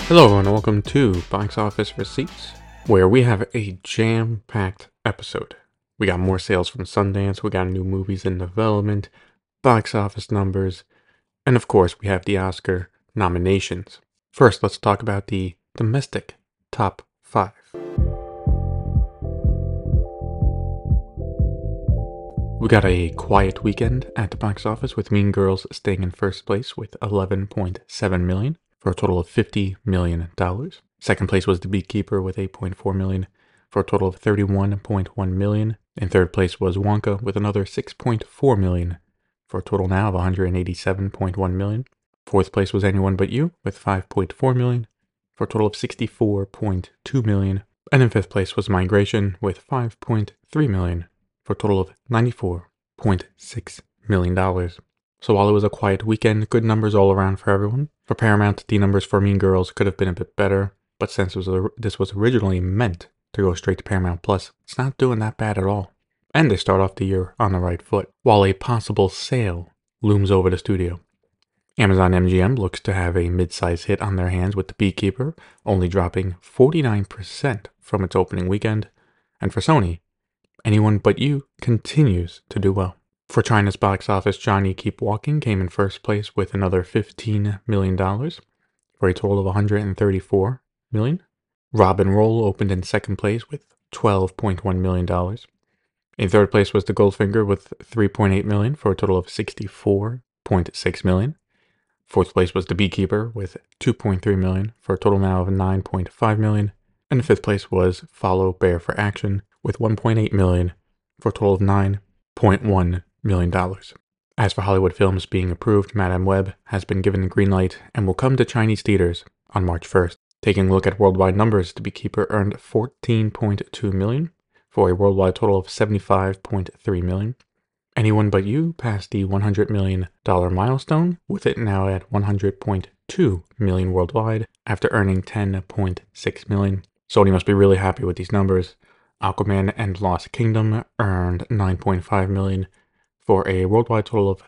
Hello everyone, and welcome to Box Office Receipts, where we have a jam-packed episode. We got more sales from Sundance, we got new movies in development, box office numbers, and of course we have the Oscar nominations. First, let's talk about the domestic top 5. We got a quiet weekend at the box office with Mean Girls staying in first place with $11.7 million. For a total of $50 million. Second place was The Beekeeper with $8.4 million for a total of $31.1 million. In third place was Wonka with another $6.4 million for a total now of $187.1 million. Fourth place was Anyone But You with $5.4 million for a total of $64.2 million. And in fifth place was Migration with $5.3 million for a total of $94.6 million. So while it was a quiet weekend, good numbers all around for everyone. For Paramount, the numbers for Mean Girls could have been a bit better, but since this was originally meant to go straight to Paramount Plus, it's not doing that bad at all. And they start off the year on the right foot, while a possible sale looms over the studio. Amazon MGM looks to have a mid-size hit on their hands with The Beekeeper, only dropping 49% from its opening weekend. And for Sony, Anyone But You continues to do well. For China's box office, Johnny Keep Walking came in first place with another $15 million for a total of $134 million. Rob and Roll opened in second place with $12.1 million. In third place was The Goldfinger with $3.8 million for a total of $64.6 million. Fourth place was The Beekeeper with $2.3 million for a total now of $9.5 million. And fifth place was Follow Bear for Action with $1.8 million for a total of $9.1 million. As for Hollywood films being approved, Madame Web has been given the green light and will come to Chinese theaters on March 1st. Taking a look at worldwide numbers, The Beekeeper earned $14.2 million for a worldwide total of $75.3 million. Anyone But You passed the $100 million milestone, with it now at $100.2 million worldwide after earning $10.6 million. Sony must be really happy with these numbers. Aquaman and Lost Kingdom earned $9.5 million for a worldwide total of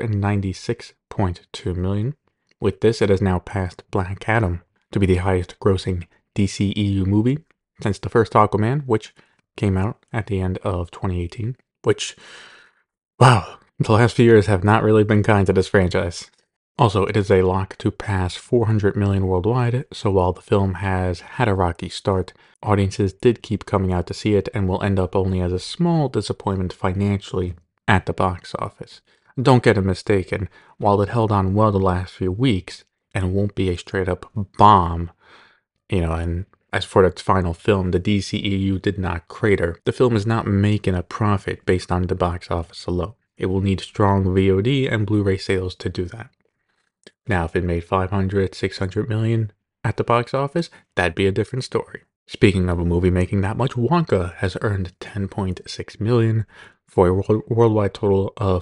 $396.2 million. With this, it has now passed Black Adam to be the highest grossing DCEU movie since the first Aquaman, which came out at the end of 2018. Which, wow, the last few years have not really been kind to this franchise. Also, it is a lock to pass $400 million worldwide, so while the film has had a rocky start, audiences did keep coming out to see it and will end up only as a small disappointment financially at the box office. Don't get it mistaken, while it held on well the last few weeks and won't be a straight up bomb, and as for its final film, the DCEU did not crater. The film is not making a profit based on the box office alone. It will need strong VOD and Blu-ray sales to do that. Now, if it made $500, $600 million at the box office, that'd be a different story. Speaking of a movie making that much, Wonka has earned $10.6 million for a worldwide total of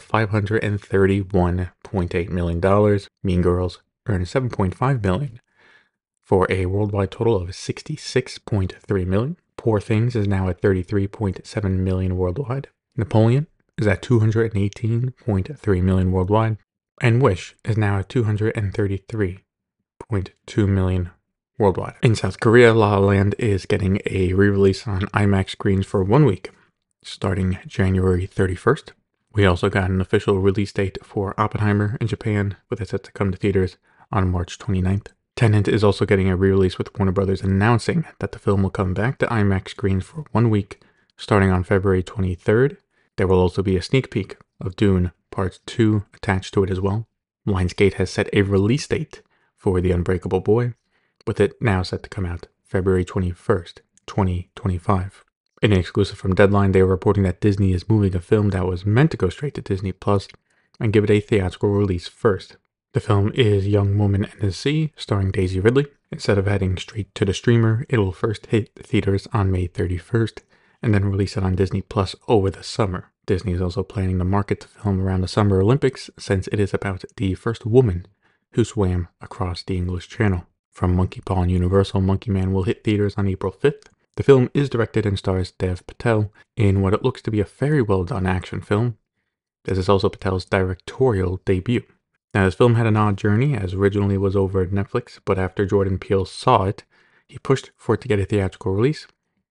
$531.8 million. Mean Girls earned $7.5 million for a worldwide total of $66.3 million. Poor Things is now at $33.7 million worldwide. Napoleon is at $218.3 million worldwide. And Wish is now at $233.2 million worldwide. In South Korea, La La Land is getting a re-release on IMAX screens for 1 week, starting January 31st. We also got an official release date for Oppenheimer in Japan, with it set to come to theaters on March 29th. Tenet is also getting a re-release, with Warner Brothers announcing that the film will come back to IMAX screens for 1 week, starting on February 23rd. There will also be a sneak peek of Dune Part 2 attached to it as well. Lionsgate has set a release date for The Unbreakable Boy, with it now set to come out February 21st, 2025. In an exclusive from Deadline, they are reporting that Disney is moving a film that was meant to go straight to Disney Plus and give it a theatrical release first. The film is Young Woman and the Sea, starring Daisy Ridley. Instead of heading straight to the streamer, it will first hit theaters on May 31st and then release it on Disney Plus over the summer. Disney is also planning to market the film around the Summer Olympics, since it is about the first woman who swam across the English Channel. From Monkey Paw and Universal, Monkey Man will hit theaters on April 5th. The film is directed and stars Dev Patel in what it looks to be a very well done action film. This is also Patel's directorial debut. Now, this film had an odd journey, as originally was over at Netflix, but after Jordan Peele saw it, he pushed for it to get a theatrical release,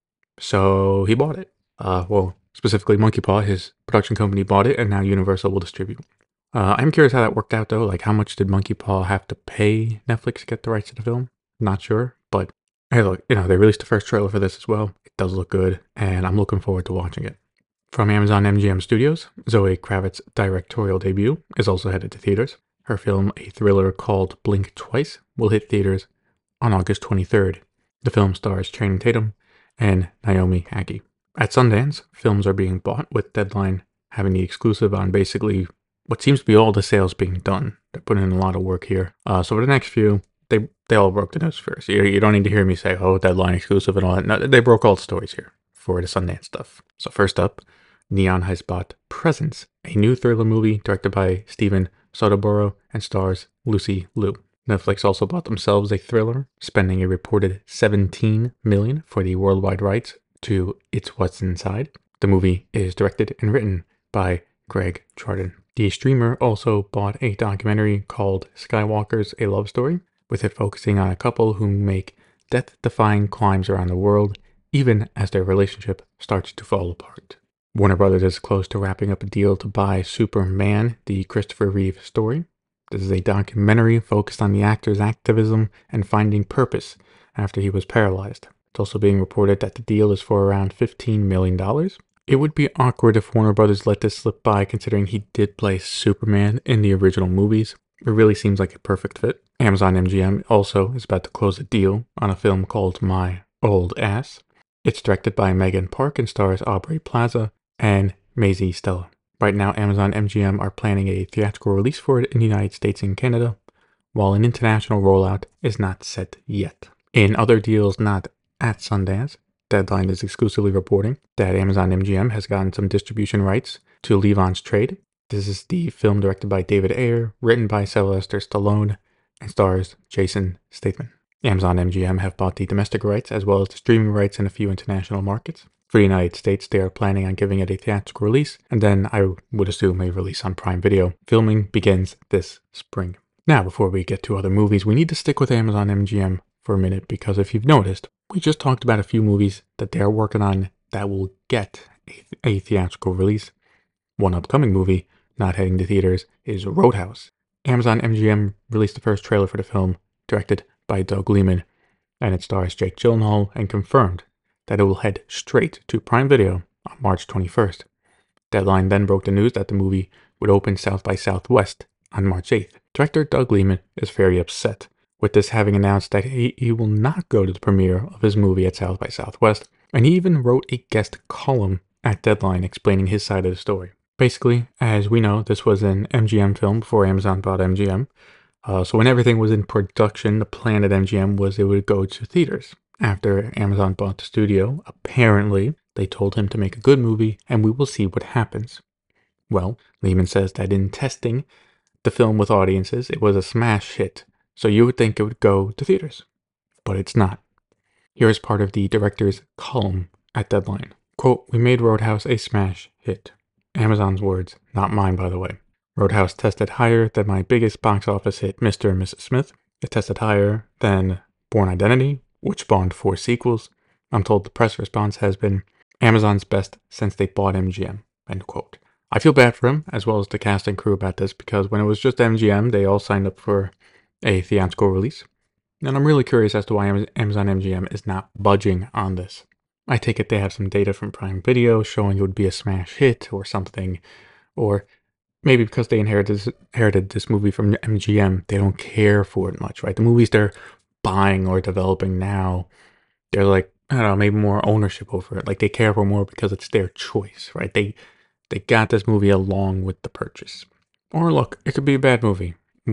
so he bought it. Specifically Monkey Paw, his production company bought it, and now Universal will distribute. I'm curious how that worked out, though. Like, how much did Monkey Paw have to pay Netflix to get the rights to the film? Not sure, but hey, look, they released the first trailer for this as well. It does look good, and I'm looking forward to watching it. From Amazon MGM Studios, Zoe Kravitz's directorial debut is also headed to theaters. Her film, a thriller called Blink Twice, will hit theaters on August 23rd. The film stars Channing Tatum and Naomi Ackie. At Sundance, films are being bought, with Deadline having the exclusive on basically what seems to be all the sales being done. They're putting in a lot of work here. So for the next few, they all broke the news first. You don't need to hear me say, oh, Deadline exclusive and all that. No, they broke all the stories here for the Sundance stuff. So first up, Neon has bought Presence, a new thriller movie directed by Steven Soderbergh and stars Lucy Liu. Netflix also bought themselves a thriller, spending a reported $17 million for the worldwide rights to It's What's Inside. The movie is directed and written by Greg Chardin. The streamer also bought a documentary called Skywalker's A Love Story, with it focusing on a couple who make death-defying climbs around the world, even as their relationship starts to fall apart. Warner Brothers is close to wrapping up a deal to buy Superman, the Christopher Reeve story. This is a documentary focused on the actor's activism and finding purpose after he was paralyzed. It's also being reported that the deal is for around $15 million. It would be awkward if Warner Brothers let this slip by, considering he did play Superman in the original movies. It really seems like a perfect fit. Amazon MGM also is about to close a deal on a film called My Old Ass. It's directed by Megan Park and stars Aubrey Plaza and Maisie Stella. Right now, Amazon MGM are planning a theatrical release for it in the United States and Canada, while an international rollout is not set yet. In other deals not at Sundance, Deadline is exclusively reporting that Amazon MGM has gotten some distribution rights to Levon's Trade. This is the film directed by David Ayer, written by Sylvester Stallone, and stars Jason Statham. Amazon MGM have bought the domestic rights as well as the streaming rights in a few international markets. For the United States, they are planning on giving it a theatrical release, and then I would assume a release on Prime Video. Filming begins this spring. Now, before we get to other movies, we need to stick with Amazon MGM for a minute, because if you've noticed, we just talked about a few movies that they're working on that will get a theatrical release. One upcoming movie not heading to theaters is Roadhouse. Amazon MGM released the first trailer for the film, directed by Doug Liman, and it stars Jake Gyllenhaal, and confirmed that it will head straight to Prime Video on March 21st. Deadline then broke the news that the movie would open South by Southwest on March 8th. Director Doug Liman is very upset with this, having announced that he will not go to the premiere of his movie at South by Southwest, and he even wrote a guest column at Deadline explaining his side of the story. Basically, as we know, this was an MGM film before Amazon bought MGM. So when everything was in production, the plan at MGM was it would go to theaters. After Amazon bought the studio, apparently they told him to make a good movie and we will see what happens. Well, Lehman says that in testing the film with audiences, it was a smash hit, so you would think it would go to theaters. But it's not. Here is part of the director's column at Deadline. Quote, "We made Roadhouse a smash hit." Amazon's words, not mine, by the way. Roadhouse tested higher than my biggest box office hit, Mr. and Mrs. Smith. It tested higher than Bourne Identity, which spawned 4 sequels. I'm told the press response has been Amazon's best since they bought MGM, end quote. I feel bad for him, as well as the cast and crew, about this, because when it was just MGM, they all signed up for a theatrical release. And I'm really curious as to why Amazon MGM is not budging on this. I take it they have some data from Prime Video showing it would be a smash hit or something, or maybe because they inherited this movie from MGM, they don't care for it much, right? The movies they're buying or developing now, they're like, I don't know, maybe more ownership over it. Like they care for more because it's their choice, right? They got this movie along with the purchase. Or look, it could be a bad movie.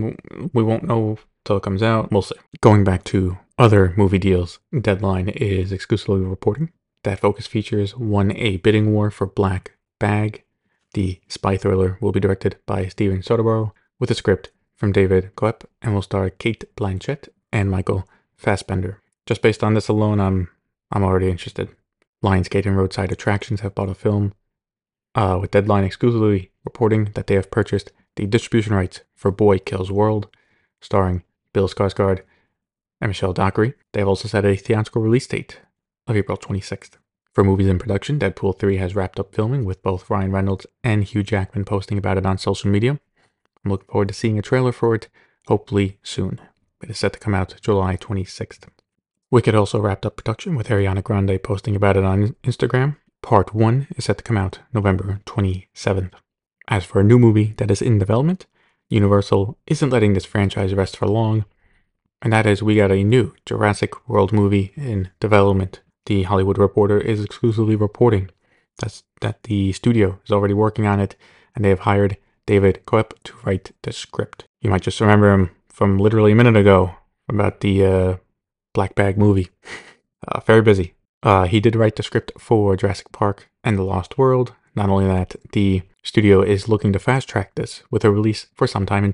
We won't know till it comes out. We'll see. Going back to other movie deals, Deadline is exclusively reporting that Focus Features won a bidding war for Black Bag. The spy thriller will be directed by Steven Soderbergh with a script from David Koepp and will star Cate Blanchett and Michael Fassbender. Just based on this alone, I'm already interested. Lionsgate and Roadside Attractions have bought a film, with Deadline exclusively reporting that they have purchased the distribution rights for Boy Kills World, starring Bill Skarsgård and Michelle Dockery. They have also set a theatrical release date of April 26th. For movies in production, Deadpool 3 has wrapped up filming, with both Ryan Reynolds and Hugh Jackman posting about it on social media. I'm looking forward to seeing a trailer for it, hopefully soon. It is set to come out July 26th. Wicked also wrapped up production, with Ariana Grande posting about it on Instagram. Part 1 is set to come out November 27th. As for a new movie that is in development, Universal isn't letting this franchise rest for long, and that is we got a new Jurassic World movie in development. The Hollywood Reporter is exclusively reporting that the studio is already working on it, and they have hired David Koepp to write the script. You might just remember him from literally a minute ago about the Black Bag movie. Very busy. He did write the script for Jurassic Park and The Lost World. Not only that, the studio is looking to fast track this with a release for sometime in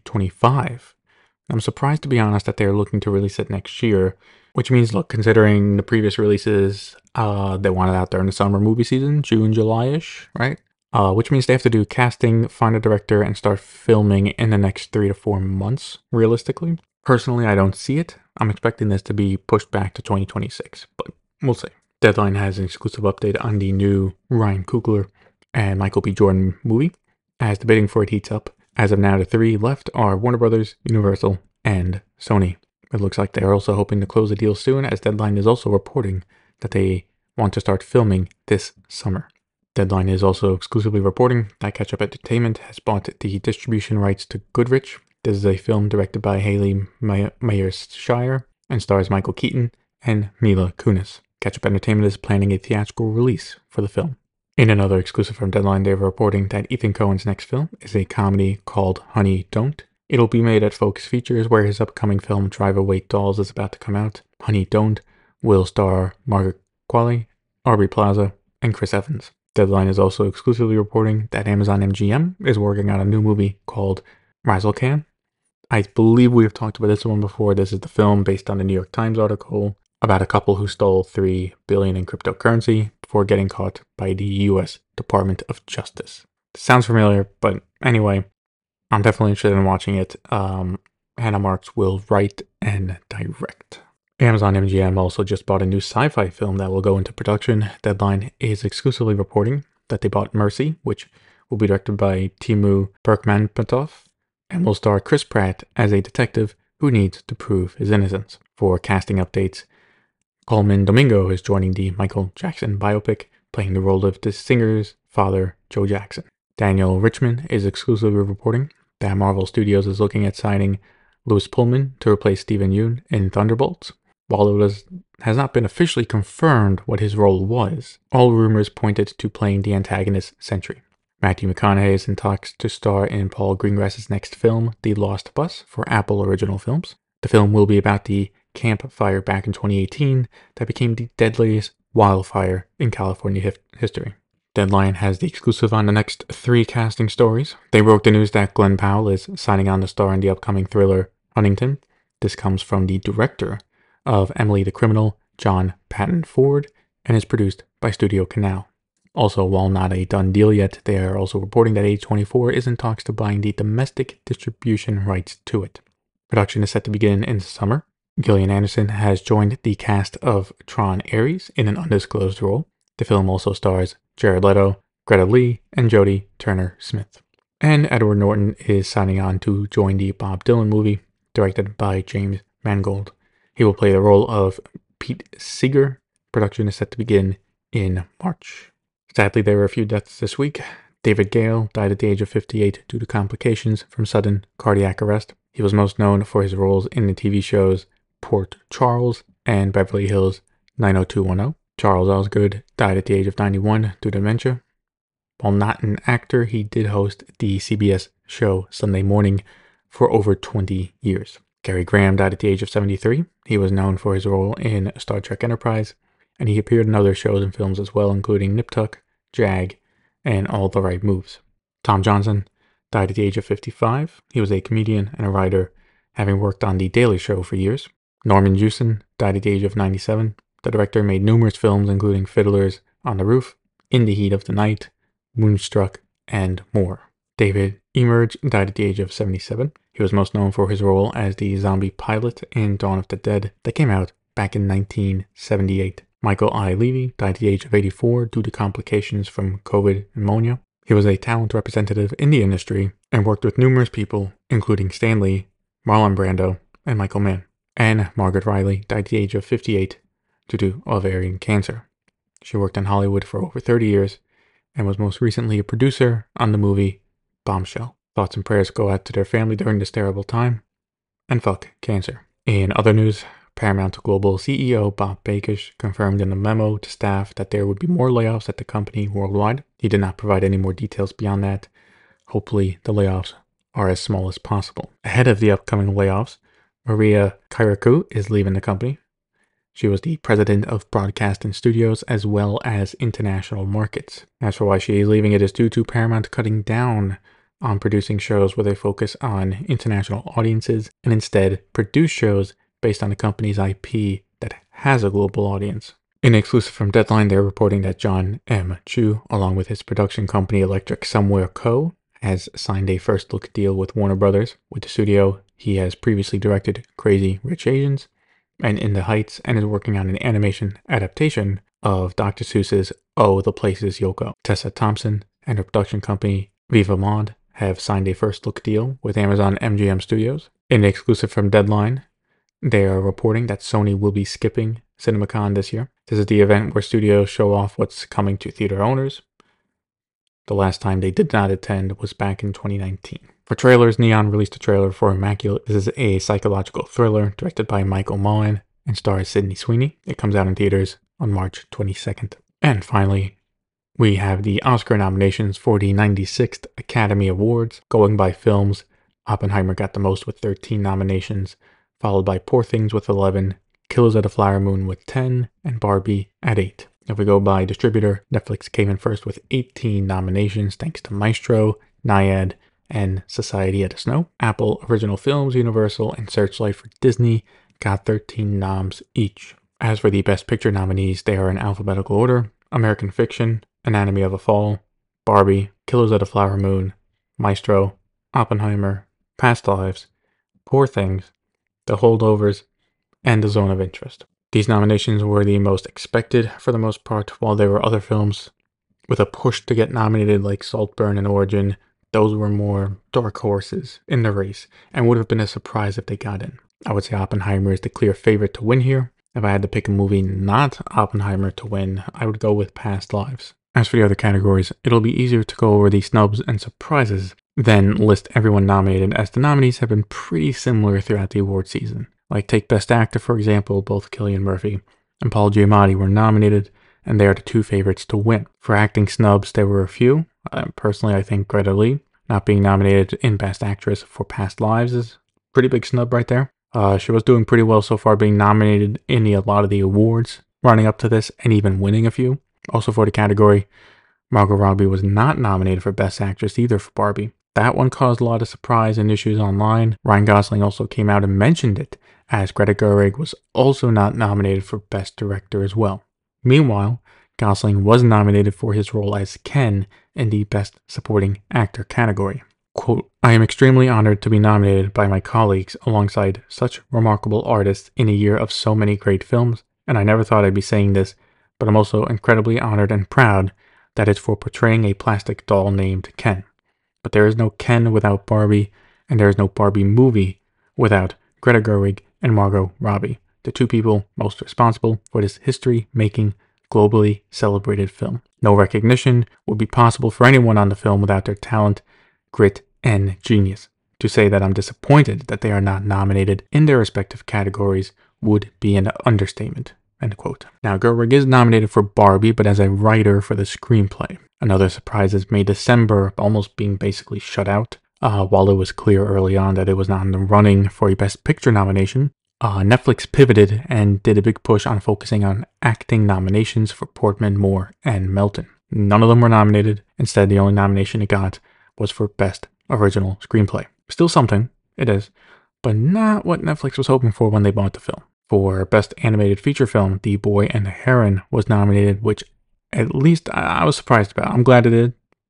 2025. I'm surprised, to be honest, that they're looking to release it next year, which means, look, considering the previous releases, they want it out there in the summer movie season, June, July-ish, right? Which means they have to do casting, find a director, and start filming in the next 3 to 4 months, realistically. Personally, I don't see it. I'm expecting this to be pushed back to 2026, but we'll see. Deadline has an exclusive update on the new Ryan Coogler and Michael B. Jordan movie. As the bidding for it heats up, as of now, the 3 left are Warner Brothers, Universal, and Sony. It looks like they are also hoping to close the deal soon, as Deadline is also reporting that they want to start filming this summer. Deadline is also exclusively reporting that Ketchup Entertainment has bought the distribution rights to Goodrich. This is a film directed by Haley Myers-Shire and stars Michael Keaton and Mila Kunis. Ketchup Entertainment is planning a theatrical release for the film. In another exclusive from Deadline, they are reporting that Ethan Coen's next film is a comedy called Honey Don't. It'll be made at Focus Features, where his upcoming film Drive Away Dolls is about to come out. Honey Don't will star Margaret Qualley, Aubrey Plaza, and Chris Evans. Deadline is also exclusively reporting that Amazon MGM is working on a new movie called Razzle Can. I believe we have talked about this one before. This is the film based on the New York Times article about a couple who stole $3 billion in cryptocurrency before getting caught by the U.S. Department of Justice. Sounds familiar, but anyway, I'm definitely interested in watching it. Hannah Marks will write and direct. Amazon MGM also just bought a new sci-fi film that will go into production. Deadline is exclusively reporting that they bought Mercy, which will be directed by Timu Berkmanpatov and will star Chris Pratt as a detective who needs to prove his innocence. For casting updates, Coleman Domingo is joining the Michael Jackson biopic, playing the role of the singer's father, Joe Jackson. Daniel Richman is exclusively reporting that Marvel Studios is looking at signing Louis Pullman to replace Steven Yeun in Thunderbolts. While it has not been officially confirmed what his role was, all rumors pointed to playing the antagonist Sentry. Matthew McConaughey is in talks to star in Paul Greengrass's next film, The Lost Bus, for Apple Original Films. The film will be about the campfire back in 2018 that became the deadliest wildfire in California history. Deadline has the exclusive on the next 3 casting stories. They broke the news that Glenn Powell is signing on to star in the upcoming thriller Huntington. This comes from the director of Emily the Criminal, John Patton Ford, and is produced by Studio Canal. Also, while not a done deal yet, they are also reporting that A24 is in talks to buying the domestic distribution rights to it. Production is set to begin in the summer. Gillian Anderson has joined the cast of Tron Ares in an undisclosed role. The film also stars Jared Leto, Greta Lee, and Jodie Turner-Smith. And Edward Norton is signing on to join the Bob Dylan movie, directed by James Mangold. He will play the role of Pete Seeger. Production is set to begin in March. Sadly, there were a few deaths this week. David Gale died at the age of 58 due to complications from sudden cardiac arrest. He was most known for his roles in the TV shows Port Charles and Beverly Hills 90210. Charles Osgood died at the age of 91 due to dementia. While not an actor, he did host the CBS show Sunday Morning for over 20 years. Cary Graham died at the age of 73. He was known for his role in Star Trek Enterprise, and he appeared in other shows and films as well, including Nip Tuck, Jag, and All the Right Moves. Tom Johnson died at the age of 55. He was a comedian and a writer, having worked on The Daily Show for years. Norman Jewison died at the age of 97. The director made numerous films, including Fiddlers on the Roof, In the Heat of the Night, Moonstruck, and more. David Emerge died at the age of 77. He was most known for his role as the zombie pilot in Dawn of the Dead that came out back in 1978. Michael I. Levy died at the age of 84 due to complications from COVID pneumonia. He was a talent representative in the industry and worked with numerous people, including Stan Lee, Marlon Brando, and Michael Mann. And Margaret Riley died at the age of 58 due to ovarian cancer. She worked in Hollywood for over 30 years and was most recently a producer on the movie Bombshell. Thoughts and prayers go out to their family during this terrible time, and fuck cancer. In other news, Paramount Global CEO Bob Bakish confirmed in a memo to staff that there would be more layoffs at the company worldwide. He did not provide any more details beyond that. Hopefully, the layoffs are as small as possible. Ahead of the upcoming layoffs, Maria Kyrakou is leaving the company. She was the president of broadcast and studios as well as international markets. As for why she is leaving, it is due to Paramount cutting down on producing shows where they focus on international audiences and instead produce shows based on the company's IP that has a global audience. In exclusive from Deadline, they're reporting that John M. Chu, along with his production company Electric Somewhere Co., has signed a first-look deal with Warner Brothers. With the studio, he has previously directed Crazy Rich Asians and In the Heights, and is working on an animation adaptation of Dr. Seuss's Oh, the Place is Yoko. Tessa Thompson and her production company Viva Mod have signed a first-look deal with Amazon MGM Studios. In the exclusive from Deadline, they are reporting that Sony will be skipping CinemaCon this year. This is the event where studios show off what's coming to theater owners. The last time they did not attend was back in 2019. For trailers, Neon released a trailer for Immaculate. This is a psychological thriller directed by Michael Mullen and stars Sydney Sweeney. It comes out in theaters on March 22nd. And finally, we have the Oscar nominations for the 96th Academy Awards. Going by films, Oppenheimer got the most with 13 nominations, followed by Poor Things with 11, Killers of the Flower Moon with 10, and Barbie at 8. If we go by distributor, Netflix came in first with 18 nominations thanks to Maestro, Nyad, and Society of the Snow. Apple Original Films, Universal, and Searchlight for Disney got 13 noms each. As for the Best Picture nominees, they are in alphabetical order: American Fiction, Anatomy of a Fall, Barbie, Killers of the Flower Moon, Maestro, Oppenheimer, Past Lives, Poor Things, The Holdovers, and The Zone of Interest. These nominations were the most expected for the most part, while there were other films with a push to get nominated like Saltburn and Origin. Those were more dark horses in the race and would have been a surprise if they got in. I would say Oppenheimer is the clear favorite to win here. If I had to pick a movie not Oppenheimer to win, I would go with Past Lives. As for the other categories, it'll be easier to go over the snubs and surprises than list everyone nominated, as the nominees have been pretty similar throughout the award season. Like take Best Actor, for example, both Cillian Murphy and Paul Giamatti were nominated, and they are the two favorites to win. For acting snubs, there were a few. Personally, I think Greta Lee not being nominated in Best Actress for Past Lives is a pretty big snub right there. She was doing pretty well so far, being nominated in a lot of the awards running up to this and even winning a few. Also for the category, Margot Robbie was not nominated for Best Actress either for Barbie. That one caused a lot of surprise and issues online. Ryan Gosling also came out and mentioned it, as Greta Gerwig was also not nominated for Best Director as well. Meanwhile, Gosling was nominated for his role as Ken in the Best Supporting Actor category. Quote, "I am extremely honored to be nominated by my colleagues alongside such remarkable artists in a year of so many great films, and I never thought I'd be saying this, but I'm also incredibly honored and proud that it's for portraying a plastic doll named Ken. But there is no Ken without Barbie, and there is no Barbie movie without Greta Gerwig and Margot Robbie, the two people most responsible for this history-making, globally celebrated film. No recognition would be possible for anyone on the film without their talent, grit, and genius. To say that I'm disappointed that they are not nominated in their respective categories would be an understatement." End quote. Now, Gerwig is nominated for Barbie, but as a writer for the screenplay. Another surprise is May December almost being basically shut out. While it was clear early on that it was not in the running for a Best Picture nomination, Netflix pivoted and did a big push on focusing on acting nominations for Portman, Moore, and Melton. None of them were nominated. Instead, the only nomination it got was for Best Original Screenplay. Still something, it is, but not what Netflix was hoping for when they bought the film. For Best Animated Feature Film, The Boy and the Heron was nominated, which at least I was surprised about. I'm glad it did,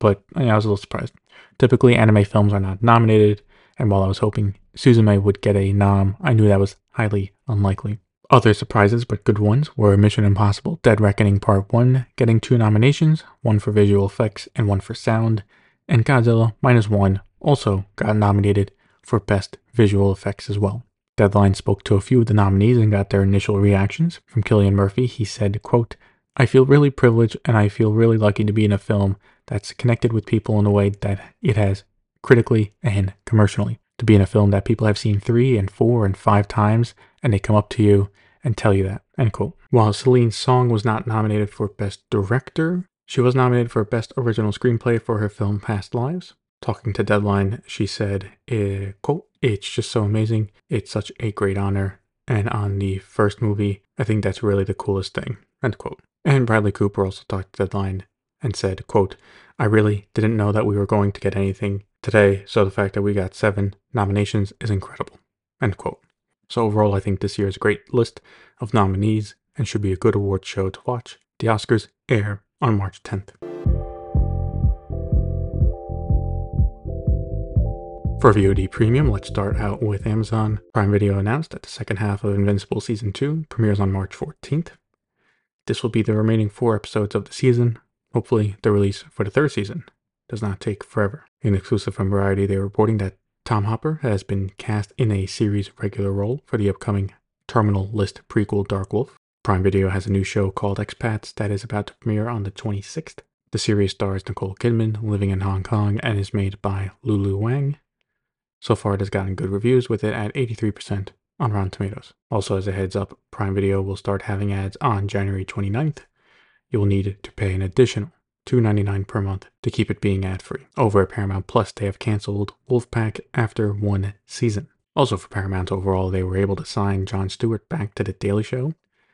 but I was a little surprised. Typically, anime films are not nominated, and while I was hoping Suzume would get a nom, I knew that was highly unlikely. Other surprises, but good ones, were Mission Impossible Dead Reckoning Part 1 getting 2 nominations, one for visual effects and one for sound, and Godzilla Minus One also got nominated for Best Visual Effects as well. Deadline spoke to a few of the nominees and got their initial reactions. From Cillian Murphy, he said, quote, "I feel really privileged and I feel really lucky to be in a film that's connected with people in a way that it has critically and commercially. To be in a film that people have seen 3 and 4 and 5 times and they come up to you and tell you that," end quote. While Celine Song was not nominated for Best Director, she was nominated for Best Original Screenplay for her film Past Lives. Talking to Deadline, she said, quote, "It's just so amazing. It's such a great honor. And on the first movie, I think that's really the coolest thing," end quote. And Bradley Cooper also talked to Deadline and said, quote, "I really didn't know that we were going to get anything today, so the fact that we got 7 nominations is incredible," end quote. So overall, I think this year is a great list of nominees and should be a good award show to watch. The Oscars air on March 10th. For VOD Premium, let's start out with Amazon Prime Video announced that the second half of Invincible Season 2 premieres on March 14th. This will be the remaining 4 episodes of the season. Hopefully, the release for the 3rd season does not take forever. In exclusive from Variety, they are reporting that Tom Hopper has been cast in a series regular role for the upcoming Terminal List prequel Dark Wolf. Prime Video has a new show called Expats that is about to premiere on the 26th. The series stars Nicole Kidman, living in Hong Kong, and is made by Lulu Wang. So far, it has gotten good reviews, with it at 83% on Rotten Tomatoes. Also, as a heads up, Prime Video will start having ads on January 29th. You will need to pay an additional $2.99 per month to keep it being ad-free. Over at Paramount Plus, they have canceled Wolfpack after 1 season. Also for Paramount overall, they were able to sign Jon Stewart back to The Daily Show.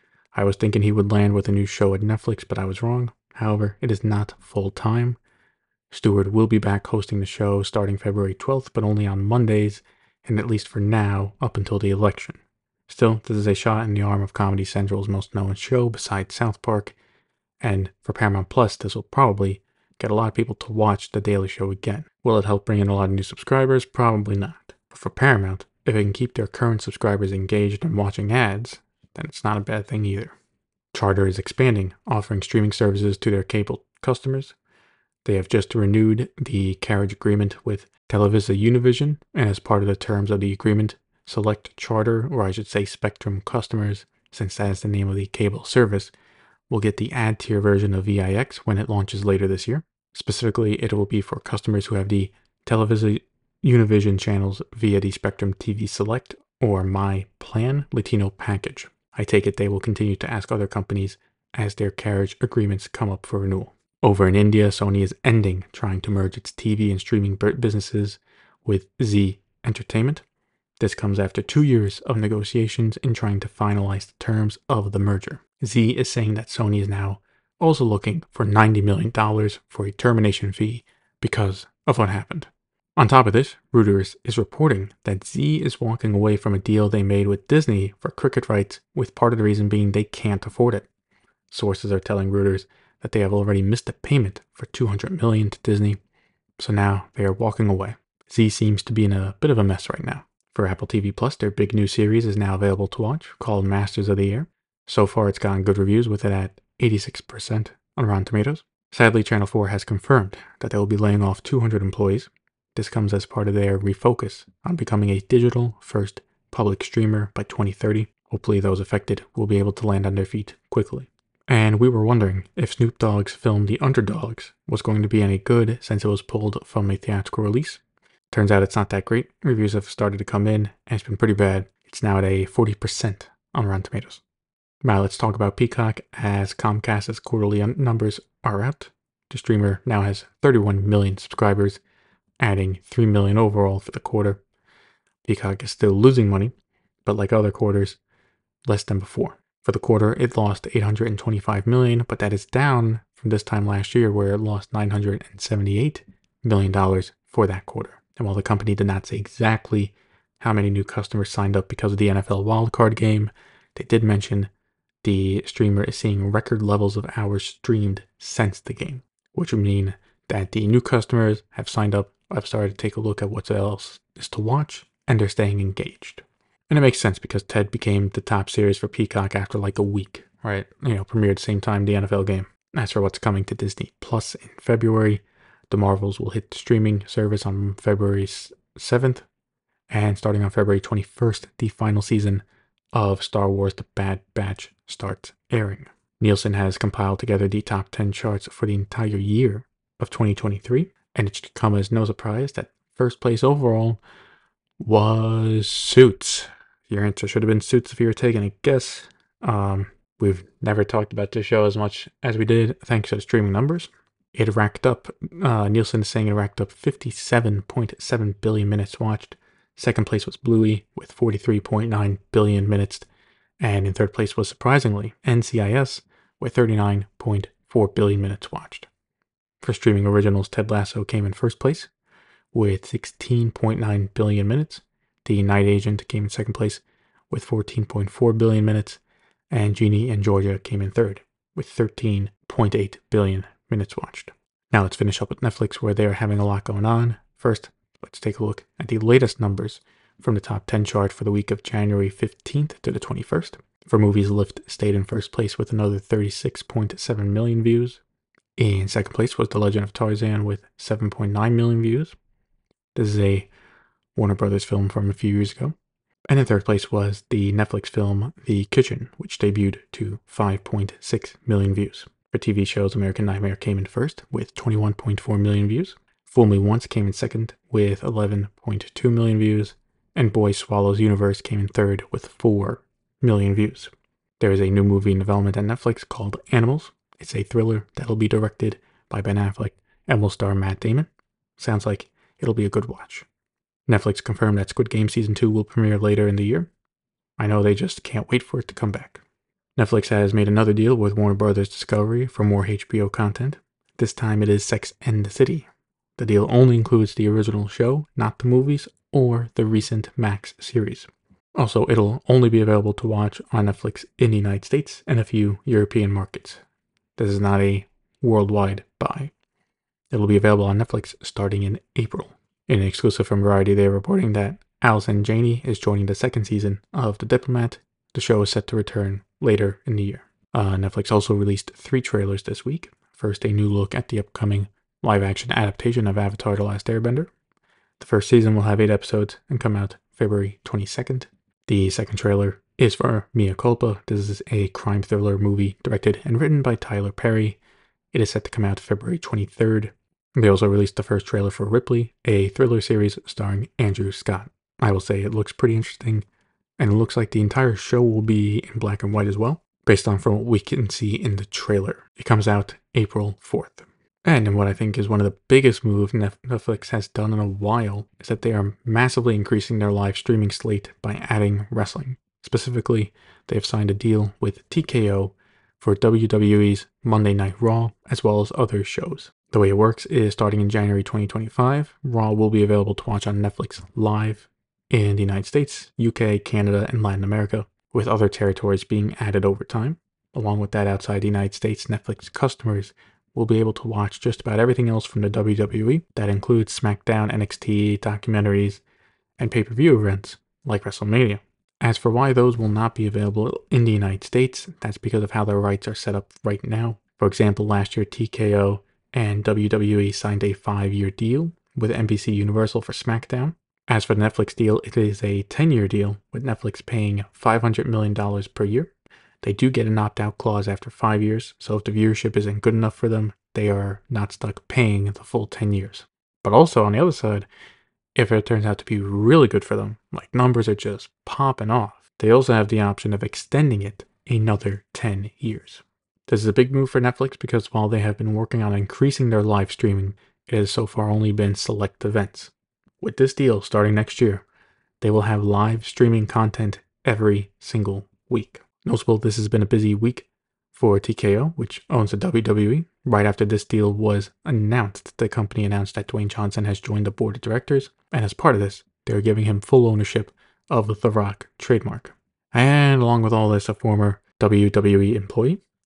I was thinking he would land with a new show at Netflix, but I was wrong. However, it is not full-time. Stewart will be back hosting the show starting February 12th, but only on Mondays, and at least for now, up until the election. Still, this is a shot in the arm of Comedy Central's most known show besides South Park, and for Paramount Plus, this will probably get a lot of people to watch The Daily Show again. Will it help bring in a lot of new subscribers? Probably not. But for Paramount, if it can keep their current subscribers engaged and watching ads, then it's not a bad thing either. Charter is expanding, offering streaming services to their cable customers. They have just renewed the carriage agreement with Televisa Univision, and as part of the terms of the agreement, select Charter, or I should say Spectrum customers, since that is the name of the cable service, will get the ad tier version of VIX when it launches later this year. Specifically, it will be for customers who have the Televisa Univision channels via the Spectrum TV Select or My Plan Latino package. I take it they will continue to ask other companies as their carriage agreements come up for renewal. Over in India, Sony is ending trying to merge its TV and streaming businesses with Zee Entertainment. This comes after 2 years of negotiations in trying to finalize the terms of the merger. Zee is saying that Sony is now also looking for $90 million for a termination fee because of what happened. On top of this, Reuters is reporting that Zee is walking away from a deal they made with Disney for cricket rights, with part of the reason being they can't afford it. Sources are telling Reuters that they have already missed a payment for $200 million to Disney, so now they are walking away. Zee seems to be in a bit of a mess right now. For Apple TV Plus, their big new series is now available to watch, called Masters of the Air. So far, it's gotten good reviews, with it at 86% on Rotten Tomatoes. Sadly, Channel 4 has confirmed that they will be laying off 200 employees. This comes as part of their refocus on becoming a digital-first public streamer by 2030. Hopefully, those affected will be able to land on their feet quickly. And we were wondering if Snoop Dogg's film The Underdogs was going to be any good since it was pulled from a theatrical release. Turns out it's not that great. Reviews have started to come in, and it's been pretty bad. It's now at a 40% on Rotten Tomatoes. Now let's talk about Peacock, as Comcast's quarterly numbers are out. The streamer now has 31 million subscribers, adding 3 million overall for the quarter. Peacock is still losing money, but like other quarters, less than before. For the quarter, it lost $825 million, but that is down from this time last year where it lost $978 million for that quarter. And while the company did not say exactly how many new customers signed up because of the NFL wildcard game, they did mention the streamer is seeing record levels of hours streamed since the game, which would mean that the new customers have signed up, have started to take a look at what else is to watch, and they're staying engaged. And it makes sense because Ted became the top series for Peacock after like a week, right? Premiered same time the NFL game. As for what's coming to Disney Plus in February, The Marvels will hit the streaming service on February 7th, and starting on February 21st, the final season of Star Wars The Bad Batch starts airing. Nielsen has compiled together the top 10 charts for the entire year of 2023, and it should come as no surprise that first place overall was Suits. Your answer should have been Suits if you were taking a guess. We've never talked about this show as much as we did thanks to the streaming numbers. It racked up, Nielsen is saying it racked up 57.7 billion minutes watched. Second place was Bluey with 43.9 billion minutes. And in third place was, surprisingly, NCIS with 39.4 billion minutes watched. For streaming originals, Ted Lasso came in first place with 16.9 billion minutes. The Night Agent came in second place with 14.4 billion minutes. And Jeannie and Georgia came in third with 13.8 billion minutes watched. Now let's finish up with Netflix, where they are having a lot going on. First, let's take a look at the latest numbers from the top 10 chart for the week of January 15th to the 21st. For movies, Lift stayed in first place with another 36.7 million views. In second place was The Legend of Tarzan with 7.9 million views. This is a Warner Brothers film from a few years ago. And in third place was the Netflix film The Kitchen, which debuted to 5.6 million views. For TV shows, American Nightmare came in first with 21.4 million views. Fool Me Once came in second with 11.2 million views. And Boy Swallows Universe came in third with 4 million views. There is a new movie in development at Netflix called Animals. It's a thriller that'll be directed by Ben Affleck and will star Matt Damon. Sounds like it'll be a good watch. Netflix confirmed that Squid Game Season 2 will premiere later in the year. I know they just can't wait for it to come back. Netflix has made another deal with Warner Brothers Discovery for more HBO content. This time it is Sex and the City. The deal only includes the original show, not the movies or the recent Max series. Also, it'll only be available to watch on Netflix in the United States and a few European markets. This is not a worldwide buy. It'll be available on Netflix starting in April. In an exclusive from Variety, they're reporting that Allison Janney is joining the second season of The Diplomat. The show is set to return later in the year. Netflix also released 3 trailers this week. First, a new look at the upcoming live-action adaptation of Avatar: The Last Airbender. The first season will have 8 episodes and come out February 22nd. The second trailer is for Mea Culpa. This is a crime thriller movie directed and written by Tyler Perry. It is set to come out February 23rd. They also released the first trailer for Ripley, a thriller series starring Andrew Scott. I will say it looks pretty interesting, and it looks like the entire show will be in black and white as well, based on from what we can see in the trailer. It comes out April 4th. And what I think is one of the biggest moves Netflix has done in a while is that they are massively increasing their live streaming slate by adding wrestling. Specifically, they have signed a deal with TKO for WWE's Monday Night Raw, as well as other shows. The way it works is starting in January 2025, Raw will be available to watch on Netflix Live in the United States, UK, Canada, and Latin America, with other territories being added over time. Along with that, outside the United States, Netflix customers will be able to watch just about everything else from the WWE. That includes SmackDown, NXT, documentaries, and pay-per-view events like WrestleMania. As for why those will not be available in the United States, that's because of how their rights are set up right now. For example, last year TKO and WWE signed a 5-year deal with NBC Universal for SmackDown. As for the Netflix deal, it is a 10-year deal with Netflix paying $500 million per year. They do get an opt-out clause after 5 years, so if the viewership isn't good enough for them, they are not stuck paying the full 10 years. But also, on the other side, if it turns out to be really good for them, like numbers are just popping off, they also have the option of extending it another 10 years. This is a big move for Netflix because while they have been working on increasing their live streaming, it has so far only been select events. With this deal starting next year, they will have live streaming content every single week. Notable, this has been a busy week for TKO, which owns the WWE. Right after this deal was announced, the company announced that Dwayne Johnson has joined the board of directors, and as part of this, they're giving him full ownership of the The Rock trademark. And along with all this, a former WWE employee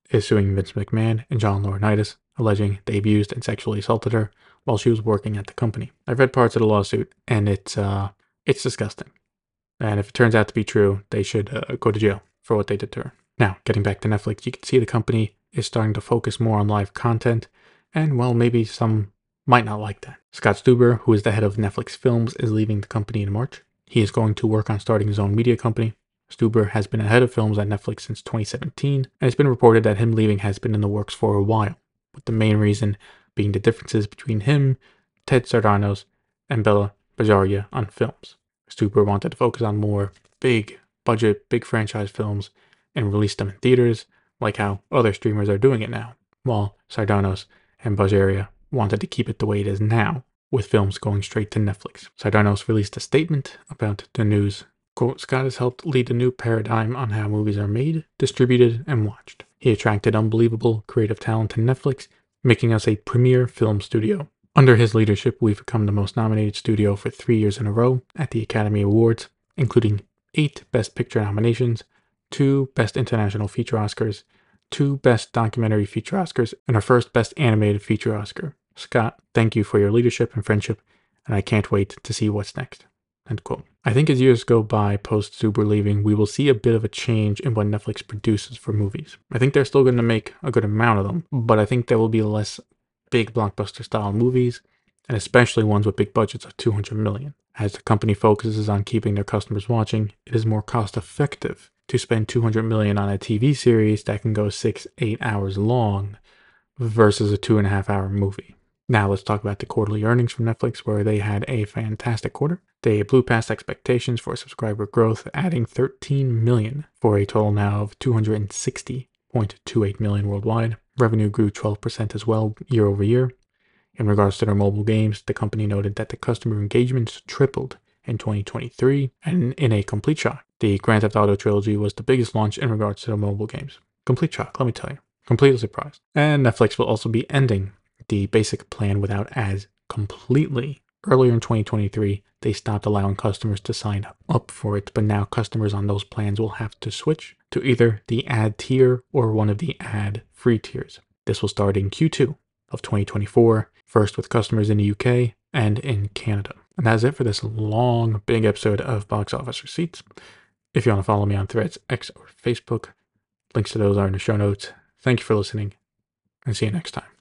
is suing Vince McMahon and John Laurinaitis, alleging they abused and sexually assaulted her while she was working at the company. I've read parts of the lawsuit, and it's disgusting. And if it turns out to be true, they should go to jail for what they did to her. Now, getting back to Netflix, you can see the company is starting to focus more on live content, and well, maybe some might not like that. Scott Stuber, who is the head of Netflix Films, is leaving the company in March. He is going to work on starting his own media company. Stuber has been a head of films at Netflix since 2017, and it's been reported that him leaving has been in the works for a while, with the main reason being the differences between him, Ted Sarandos, and Bela Bajaria on films. Stuber wanted to focus on more big budget, big franchise films and release them in theaters, like how other streamers are doing it now, while Sardanos and Bajaria wanted to keep it the way it is now, with films going straight to Netflix. Sardanos released a statement about the news. Quote, Scott has helped lead a new paradigm on how movies are made, distributed, and watched. He attracted unbelievable creative talent to Netflix, making us a premier film studio. Under his leadership, we've become the most nominated studio for 3 years in a row at the Academy Awards, including 8 Best Picture nominations, 2 Best International Feature Oscars, 2 Best Documentary Feature Oscars, and our first Best Animated Feature Oscar. Scott, thank you for your leadership and friendship, and I can't wait to see what's next. End quote. I think as years go by post Stuber leaving, we will see a bit of a change in what Netflix produces for movies. I think they're still going to make a good amount of them, but I think there will be less big blockbuster style movies, and especially ones with big budgets of $200 million. As the company focuses on keeping their customers watching, it is more cost effective to spend $200 million on a TV series that can go 6-8 hours long versus a 2.5 hour movie. Now let's talk about the quarterly earnings from Netflix, where they had a fantastic quarter. They blew past expectations for subscriber growth, adding 13 million for a total now of 260.28 million worldwide. Revenue grew 12% as well year over year. In regards to their mobile games, the company noted that the customer engagements tripled in 2023, and in a complete shock, the Grand Theft Auto trilogy was the biggest launch in regards to their mobile games. Complete shock, let me tell you. Completely surprised. And Netflix will also be ending the basic plan without ads completely. Earlier in 2023, they stopped allowing customers to sign up for it, but now customers on those plans will have to switch to either the ad tier or one of the ad-free tiers. This will start in Q2 of 2024, first with customers in the UK and in Canada. And that's it for this long, big episode of Box Office Receipts. If you want to follow me on Threads, X, or Facebook, links to those are in the show notes. Thank you for listening, and see you next time.